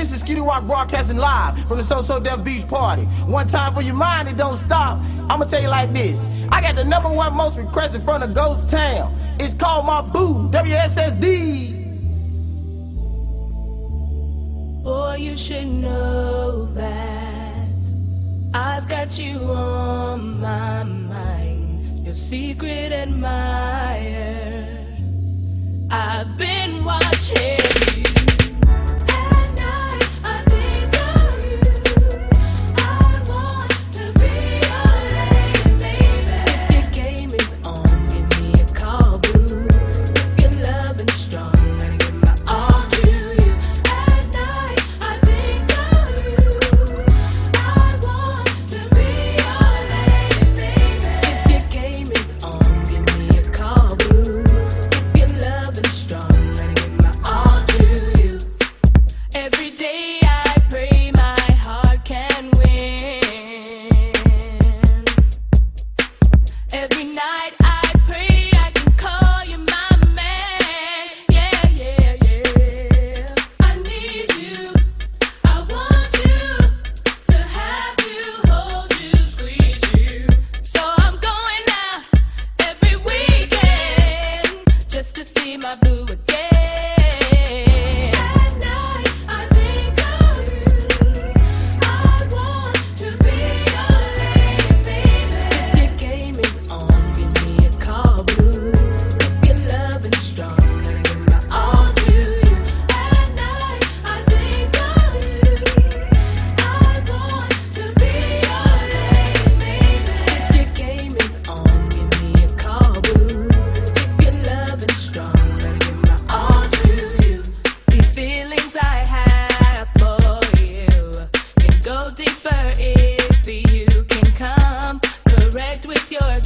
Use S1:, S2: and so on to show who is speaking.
S1: this is Skitty Rock broadcasting live from the So Def Beach party. One time for your mind, it don't stop. I'ma tell you like this. I got the #1 most requested from the Ghost Town. It's called My Boo, WSSD.
S2: Boy, you should know that I've got you on my mind, your secret admirer. I've been watching you. At night, I think of you. I want to be your lady, baby. If your game is on, give me a call, boo. If you're loving strong, gotta give my all to you. At night, I think of you. I want to be your lady, baby. If your game is on, give me a call, boo. If you're loving strong, gotta give my all to you. Every day I pray my heart can win. Every night I pray I can call you my man. Yeah, yeah, yeah. I need you. I want you to have you, hold you, squeeze you. So I'm going out every weekend just to see my boo again. At night I think of you. I want to be your lady, baby. If your game is on, give me a call, boo. If you're loving strong, gotta give my all to you. At night I think of you. I want to be your lady, baby. If your game is on, give me a call, boo. If you're loving strong, gotta give my all to you. These feelings I have for you can go deeper if you can come correct with your